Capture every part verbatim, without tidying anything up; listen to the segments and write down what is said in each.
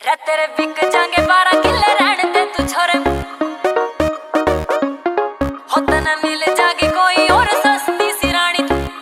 तेरे बिक जाएंगे बारह किले रहने दे तू छोरे होता न मिल जागी कोई और सस्ती सी रानी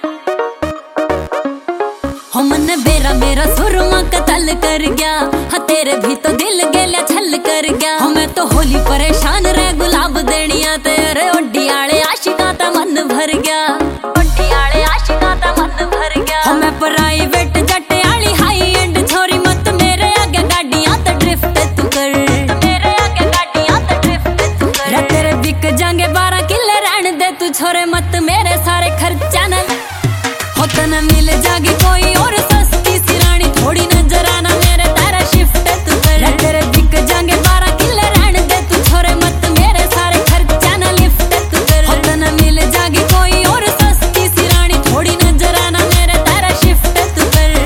हो मन बेरा मेरा सुरमा कतल कर गया हाँ तेरे भी तो दिल गेलिया छल कर गया हो मैं तो होली परेशान रह गुलाब देनिया तेरे ओडी आले आशिका ता मन भर गया ओडी आले आशिका ता मन भर गया हो मैं प्राइवेट जट्टे आली हाई एंड छोरी मत मेरे आगे गाड़ियां ते ड्रिफ्ट तू कर मेरे आगे गाड़ियां ते ड्रिफ्ट तू कर तेरे बिक जाएंगे बारह किले रहने दे तू छोरे मत मेरे सारे खर्चा न होता न मिल जागी कोई और सस्ती सी रानी थोड़ी नजर आना मेरे तारा शिफ्ट तू कर तेरे बिक जाएंगे बारह किले रहने दे तू छोरे मत मेरे सारे खर्चा न लिफ्ट तू कर होता न मिल जागी कोई और सस्ती सी रानी थोड़ी नजर आना मेरे तारा शिफ्ट तू कर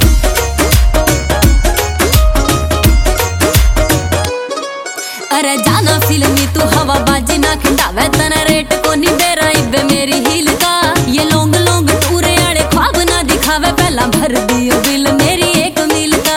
अरे जाना फिल्मी तू हवा बाजी ना खिंडावे तना रेट को नहीं बेरा इबे मेरी हील का ये लोंग लोंग टूरे आड़े ख्वाब ना दिखावे पहला भर दियो बिल मेरी एक मील का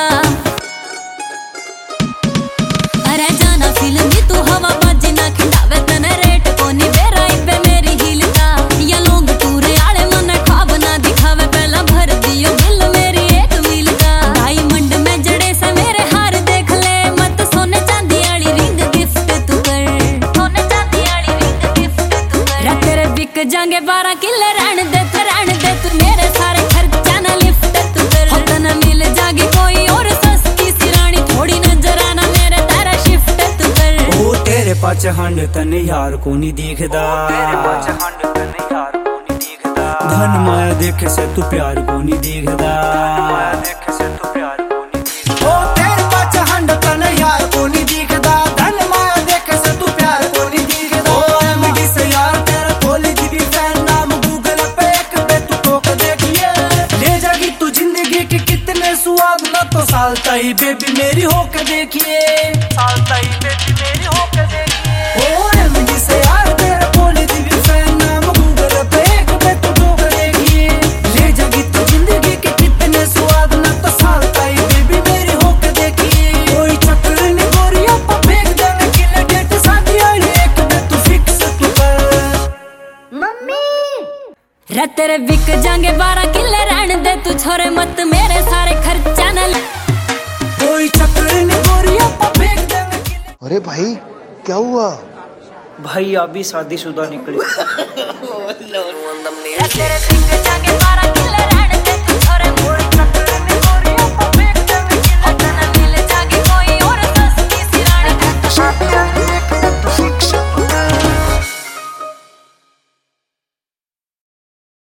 अरे जाना फिल्मी तू हवा बाजी ना खिंडावे तना रेट को नहीं बेरा इबे मेरी हील का ये लोंग टूरे आड़े मन ख्वाब ना दिखावे पहला भर दियो बिल मेरी एक मील का डायमंड में जड़े से मेरे हार देख ले मत सोने चांदी आली रिंग गिफ्ट तू कर सोने चांदी आली रिंग गिफ्ट तू कर तेरे बिक जाएंगे बारह किले रहने दे तू रहने दे तू मेरे सारे खर्चा न लिफ्ट तू कर होता न मिल जागी कोई और सस्ती सी रानी थोड़ी नजर आना मेरे तारा शिफ्ट तू कर ओ तेरे पाछ हंड तने यार को नहीं दिखदा तेरे पाछ हंड तने यार को नहीं दिखदा धन माया देखे से तू प्यार को नहीं दिखदा धन माया देखे से तू प्यार को नहीं दिखदा ओ तेरे पाछ हंड तने यार को नहीं दिखदा धन माया देखे से तू प्यार को नहीं दिखदा ओ एमडी से यार तेरा कॉलेज भी फैन नाम गूगल पे एक पे तू टोक देखिए ले जागी तू जिंदगी के कितने स्वाद ना तो सालता ही बेबी मेरी होके देखिए सालता ही बेबी मेरी होके देखिए ओ एमडी से यार तेरा कॉलेज भी फैन नाम गूगल पे एक पे तू टोक देखिए ले जागी तू जिंदगी के कितने स्वाद ना तो सालता ही बेबी मेरी होके देखिए कोई चक्कर नहीं गोरिया पे फेंक देने के लिए डेट शादी वाली एक पे तू फिक्स तू कर मम्मी रे तेरे बिक जाएंगे बारह किले रहने दे तू छोरे मत मेरे सारे खर्चा न कोई चक्कर नहीं गोरिया पे फेंक देने के लिए अरे भाई क्या हुआ? भाई अभी शादीशुदा निकले तेरे बिक जाएंगे बारह किले रहने